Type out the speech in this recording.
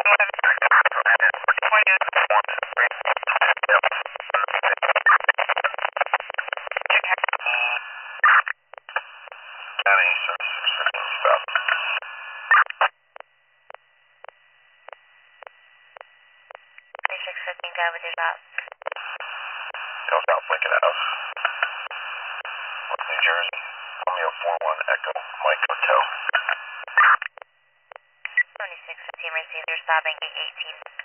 Go with your stop. Go South Lincoln Ave. New Jersey. Romeo 41 Echo Mike Hotel. 2615 received. You're stopping 818.